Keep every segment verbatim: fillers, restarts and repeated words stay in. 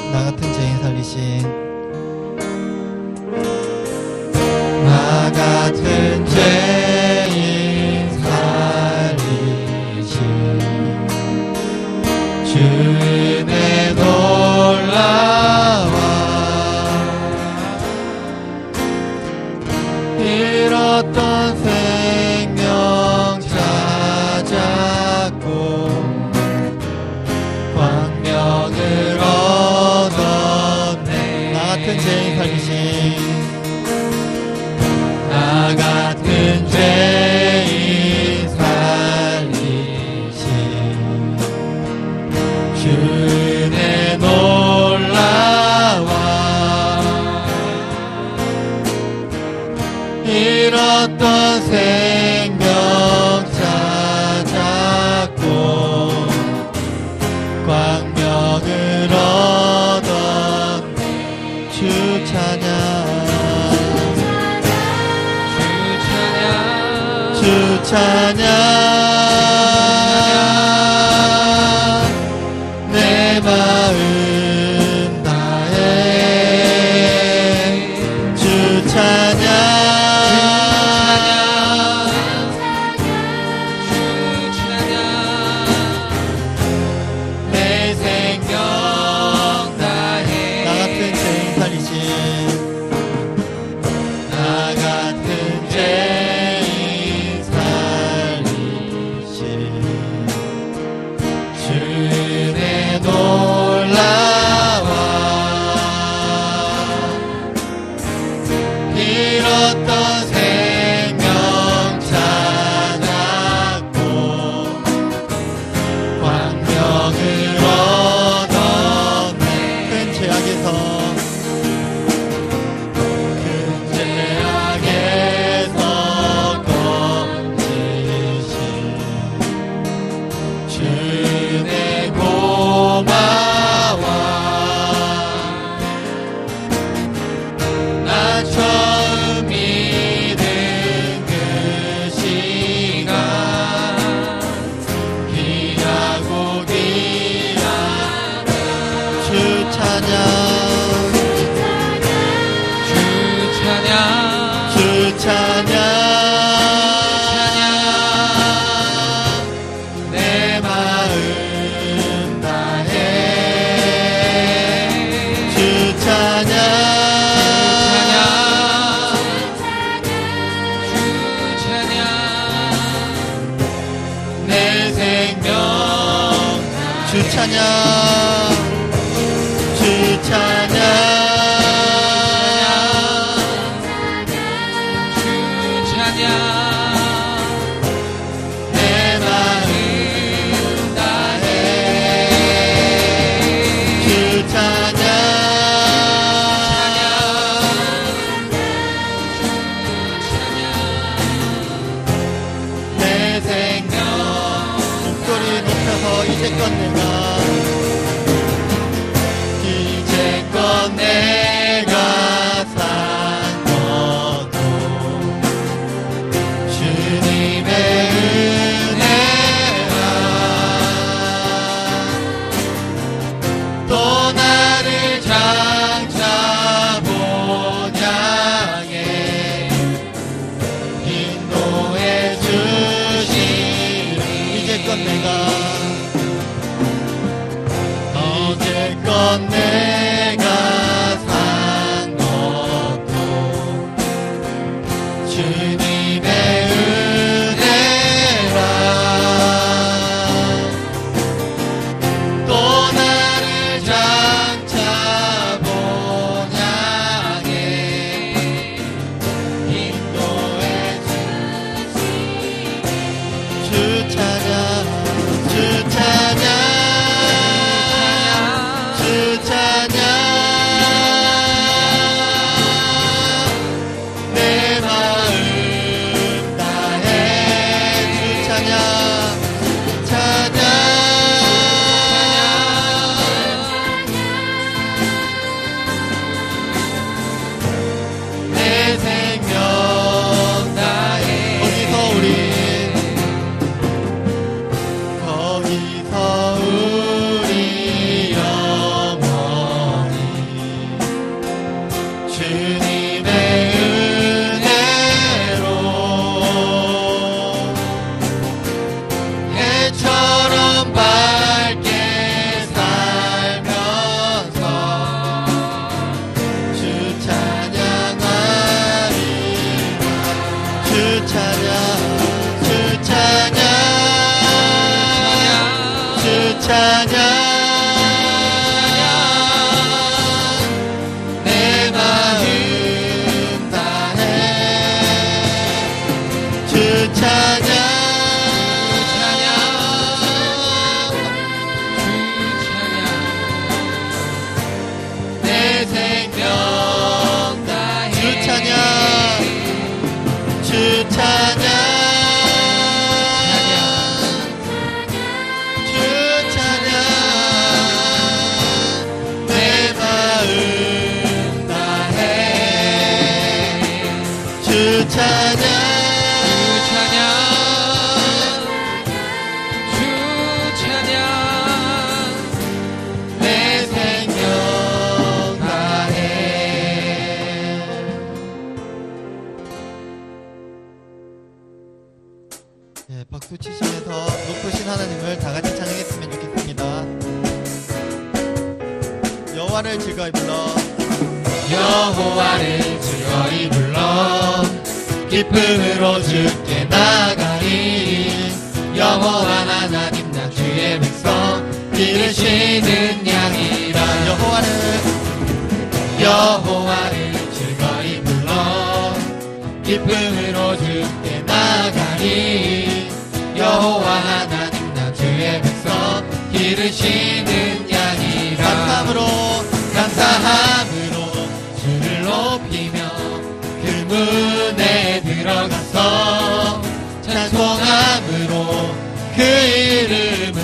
나 같은 죄인 살리신 나 같은 죄인 살리신 주 은혜 놀라워 잃었던 생명 찾았고 광명을 얻었네. 나 같은 죄인 살리신 나 같은 죄인 살리신 주 은혜 놀라워 잃었던 생명 찾았고 광명을 얻었네. 주 찬양 주 찬양 내 마음 다해 주 찬양 내 생명 다해 나 같은 죄인 살리신 나 같은 죄인 주 은혜 놀라워 잃었던 생명 찾았고 광명을 얻었네. 큰 죄악에서 큰 죄악에서 건지신 주 은혜 고마워 나 처음 믿은 그 시간 귀하고 귀하다. 주 찬양 주 찬양 주 찬양 내 마음 다해 주 찬양 주 찬양 내 생명 주 찬양 주 찬양 주 찬양 내 마음 다해 주 찬양 내 생명 목소리 높여서 이제껏 내가 이제껏 내가 산 것도 주님의 은혜라 또 나를 장차 본향에 인도해 주시니 이제껏 내가 이제껏 내가 산 것도 주님의 은혜라 또 나를 장차 찬양 주 찬양 주 찬양 내 생명 다해. 예, 박수 치시면서 높으신 하나님을 다 같이 찬양했으면 좋겠습니다. 여호와를 즐거이 불러 여호와를 즐거이 불러 기쁨으로 주께 나가리. 여호와 하나님 나 주의 백성 기르시는 양이라. 여호와를 여호와를 즐거이 불러 기쁨으로 주께 나가리. 여호와 하나님 나 주의 백성 기르시는 양이라. 감사함으로 감사함으로 주를 높이며 그 문에 들어가서 찬송함으로 그 이름을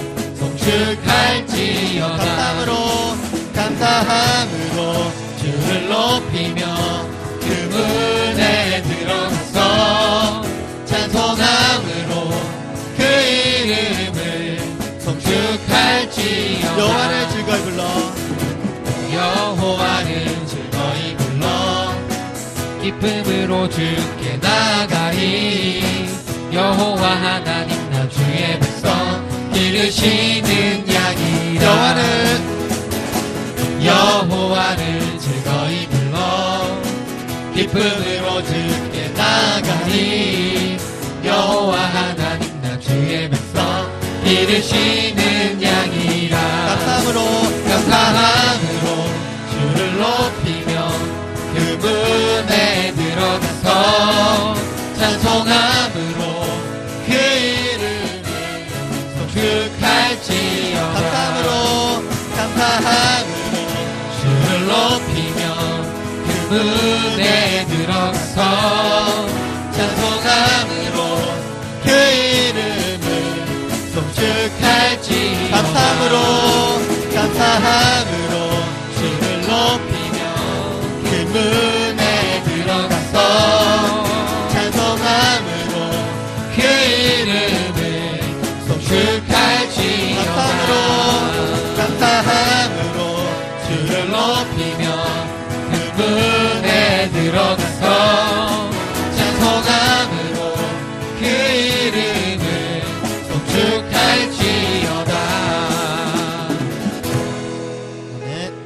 송축할지어다. 감사함으로 감사함으로 주를 높이며 그 문에 들어가서 찬송함으로 그 이름을 송축할지어다. 여호와를 즐거이 불러 여호와를 즐거이 불러 기쁨으로 주께 나가리. 여호와 하나님 나 주의 백성 기르시는 양이라. 여호와를 여호와를 즐거이 불러 기쁨으로 주께 나가리. 여호와 하나님 나 주의 백성 기르시는 양이라. 감사함으로 감사함으로 주를 높이며 그 문에 들어가서 찬송함으로 그 이름을 송축할지어다. 감사함으로 감사함으로 주를 높이며 그 문에 들어가서 찬송함으로 그 이름을 송축할지어다. 감사함으로 감사함으로 주를 높이며 그 문에 들어가서 찬송함으로 그 이름을 송축할지어다. 감사함으로 주를 높이며 그 문에 들어가서 찬송함으로 그 이름을 송축할지어다. 네.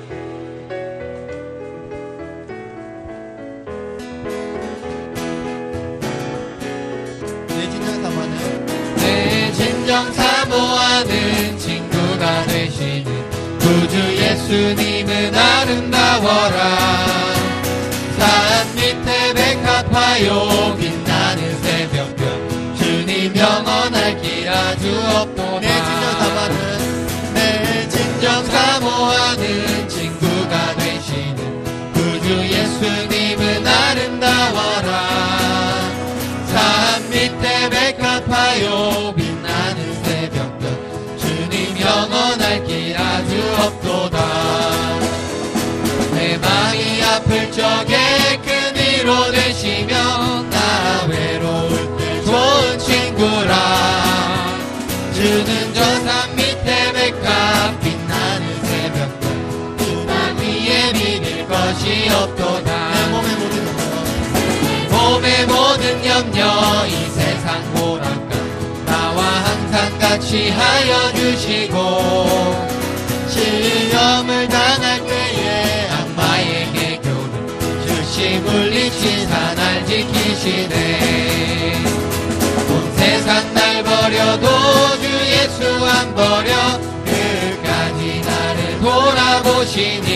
내 진정 사모하는 내 진정 사모하는 친구가 되시는 구주 예수님은 아름다워라. 산 밑에 백합화요 빛나는 새벽별 주님 영원할 길 아주 없도다. 내 진정 사모하는 내 진정 사모하는 친구가 되시는 구주 예수님은 아름다워라. 산 밑에 백합화요 빛나는 새벽별 주님 영원할 길 아주 없도다. 내 마음이 아플 적에 큰 위로 되시며 나 외로울 때 좋은 친구라. 주는 저 산 밑에 백합 빛나는 새벽별 그 땅 위에 비길 것이 없도다. 내 몸의 모든 염려 몸의 모든 염려 이 세상 보람과 나와 항상 같이 하여 주시고 시험을 당할 때에 악마에게 교를 주시 물리치사 날 지키시네. 온 세상 날 버려도 주 예수 안 버려 끝까지 나를 돌아보시니.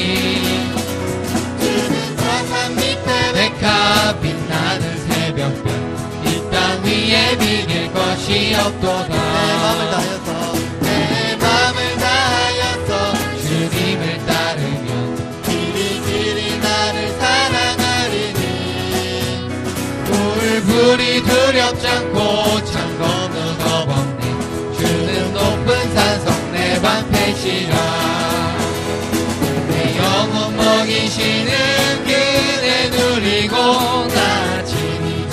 주는 저 산 밑에 백합 빛나는 새벽별 이 땅 위에 비길 것이 없도다. 내 마음을 다하여서 내 마음을 다하여서 주님을 따르며 길이 길이 나를 사랑하리니. 불불이 두렵지 않고 창 건너 거범네 주는 높은 산성 내 방패시라. 내 영혼 먹이시는 그네 누리고 나 친히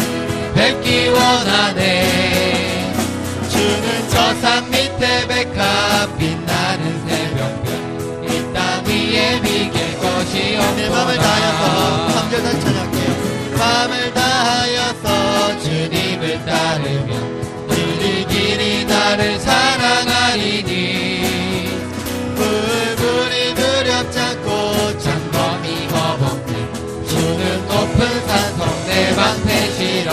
원하네. 주는 저 산 밑에 백합 빛나는 새벽별 이 땅 위에 비길 것이 없구나. 내 맘을 다하여서 삼 절 다시 찬양할게요. 맘을 다하여서 주님을 따르며 길이 길이 나를 사랑하리니 불불이 두렵지 않고 장검이 거벅네 주는 높은 산성 내 방패시라.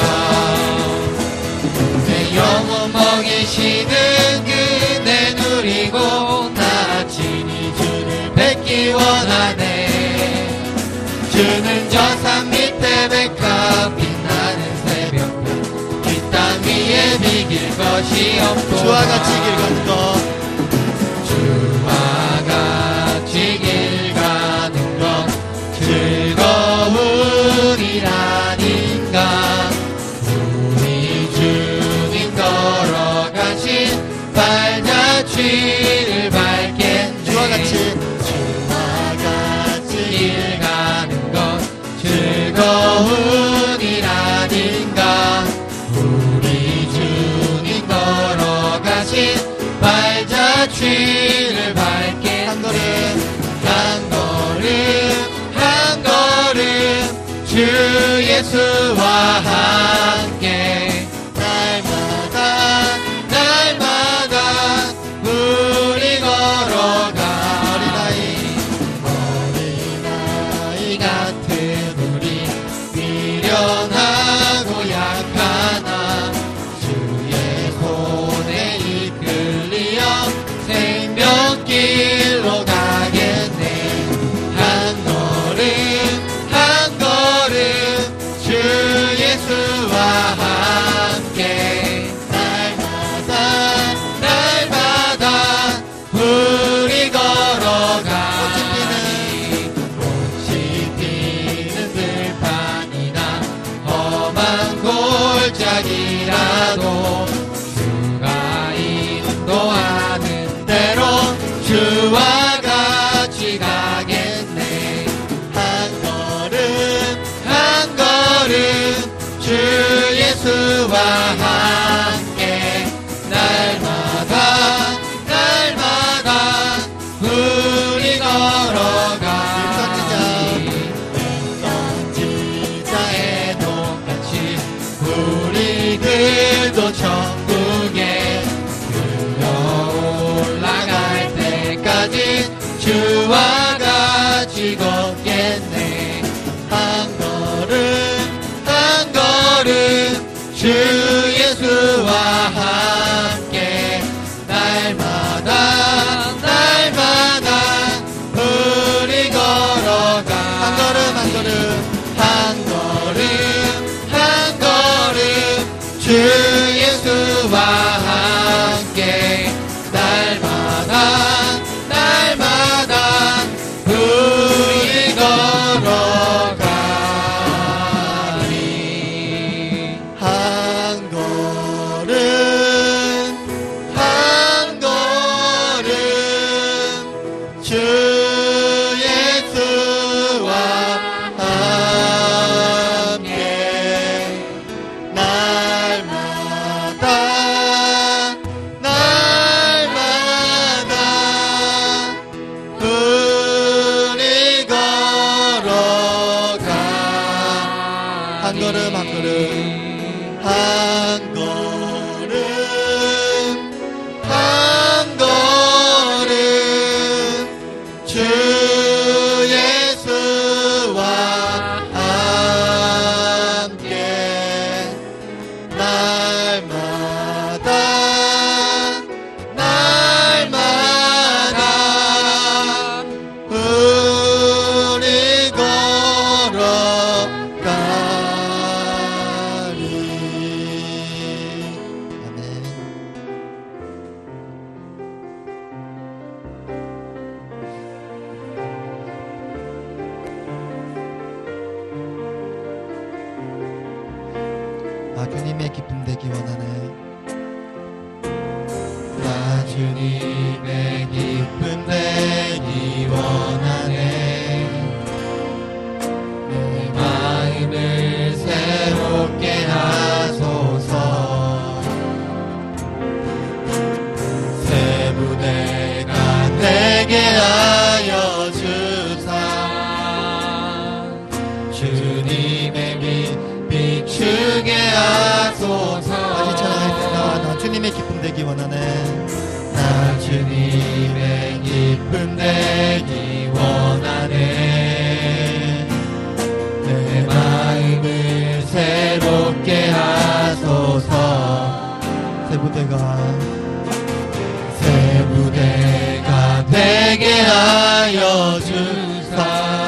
내 영혼 먹이시는 그네 누리고 나 친히 주를 뵙기 원하네. 주는 저 산 밑에 백합 빛나는 새벽별 이 땅 위에 비길 것이 없고 주와 같이 길 가는 것 주와 같이 길 가는 것 즐거우리라니까. 우리 주님 걸어가신 발자취를 밟겠네. 주와 같이 주와 같이 길 가는 것 즐거우리라니까. 우리 주님 걸어가신 발자취를 밟겠네. 한 걸음 한 걸음 한 걸음 주 예수와 함께 날마다 날마다 우리 걸어가. 어린아이 어린아이 같은 우리 미련하고 약하나 주의 손에 이끌리어 생명길로 가겠네. 한 걸음 한 걸음 주 예수와 함께 날마다 날마다 우리 걸어가니 꽃이 피는 들판이나 험한 골짜기라도 주가 인도하는 대로 주와 같이 가겠네. 한 걸음 한 걸음 주 예수와 함께 날마다 날마다 우리 걸어가니 선지자의 똑같이 우리들도 천국에 들려 올라갈 때까지 주와 같이 걷겠네. 한 걸음 한 걸음 주 예수와 함께 날마다 날마다 우리 걸어가. 한 걸음 한 걸음 한 걸음 한 걸음 주 예수와 함께 날마다 날마다 우리 걸어가리. 한 걸음 한 걸음 주 예수와 함께 날마다 날마다 우리 걸어가. 한 걸음 한 걸음 한 걸음 한 걸음 주 예수와 함께 날마다 날마다 우리 걸어가리. 아멘. 나 주님의 기쁨 되기 원하네. 나 주님의 기쁨 되기 원하네. 내 마음을 새롭게 하소서. 주님의 기쁨 되기 원하네. 나 주님의 기쁨 되기 원하네. 내 마음을 새롭게 하소서. 새 부대가 새 부대가 되게 하여 주사.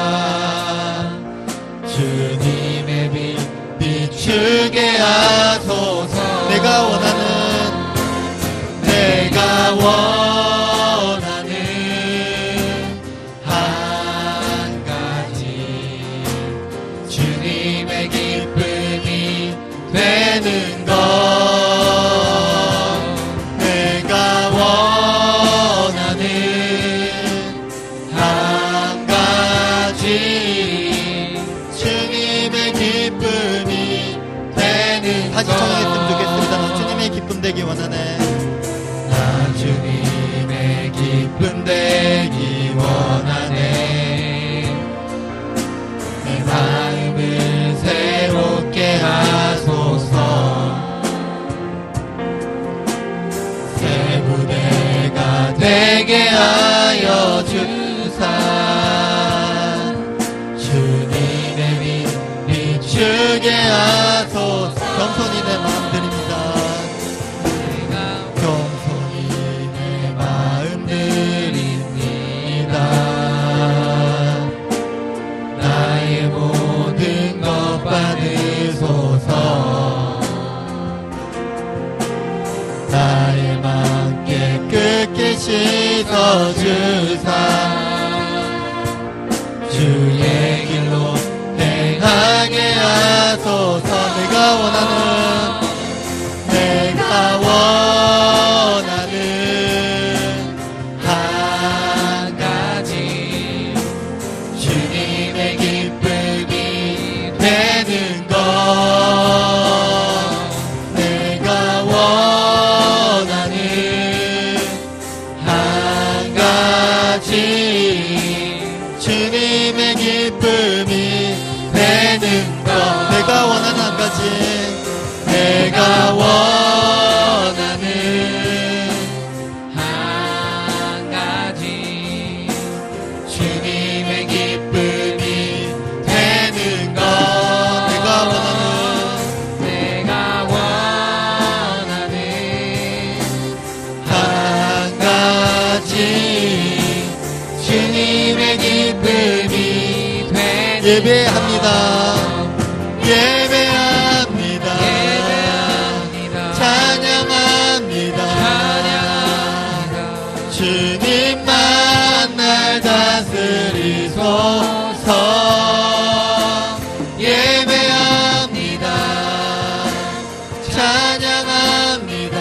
주님의 빛 비추게 하소서. 내가 원하는 내가 원하는 한 가지 주님의 기쁨이 되는 것. 내가 원하는 한 가지 주님의 기쁨이 되는 다시 것. 청하겠으면 좋겠습니다. 주님의 기쁨 되기 원하네. 나 주님의 기쁨 되기 원하네. 내 마음을 새롭게 하소서. 새 부대가 되게 하여 주사. 주님의 빛 비추게 하소서. 겸손히 내 마음 드립니다. 겸손히 내 마음 드립니다. 나의 모든 것 받으소서. 나의 맘 깨끗게 씻어주사. 주의 길로 행하게 하소서. 내가 원하는 내가 원하는 한 가지 주님의 기쁨이 되는 것. 내가 원하는 한 가지 주님의 기쁨이 되는 것. 내가 원하는 한 가지 내가 원하는 한 가지 주님의 기쁨이 되는 것. 내가 원하는 내가 원하는 한 가지 주님의 기쁨이 되는 예배합니다. 예배합니다. 예배합니다. 찬양합니다. 찬양합니다. 주님만 날 다스리소서. 예배합니다. 찬양합니다.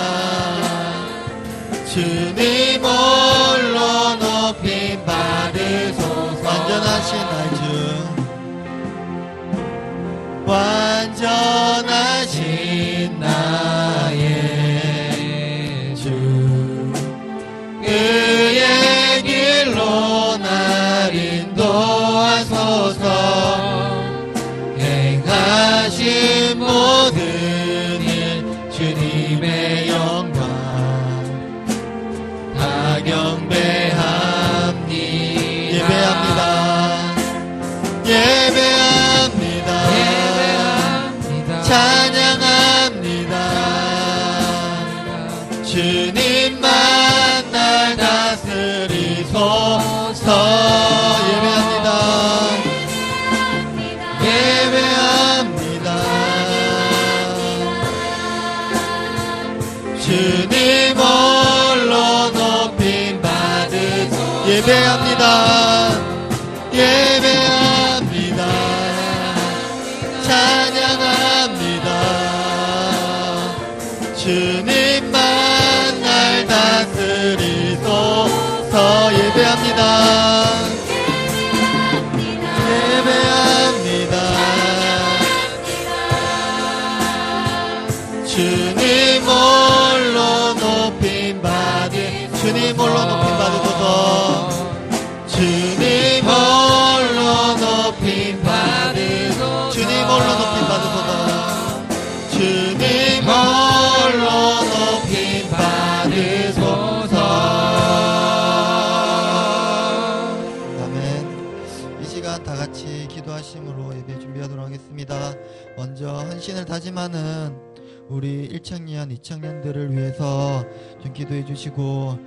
주님 홀로 높임 받으소서. 완전하신 나의 주 완전하신 나의 주. 의의 길로 날 인도하소서. 행하신 모든 일 주님의 영광 다 경배합니다. 예배합니다. 예배합니다. 예배합니다. 찬양합니다. 주님만 날 다스리소서. 예배합니다. 예배합니다. 주님 홀로 높임 받으소서. 예배합니다. 예배합니다. 찬양합니다. 주님만 날 다스리소서. 예배합니다. 예배합니다. 주님 홀로 높임 받으 주님 홀로 높임 받으소서. 주님 홀로 시간 다 같이 기도하심으로 예배 준비하도록 하겠습니다. 먼저 헌신을 다짐하는 우리 일 청년, 이 청년들을 위해서 좀 기도해 주시고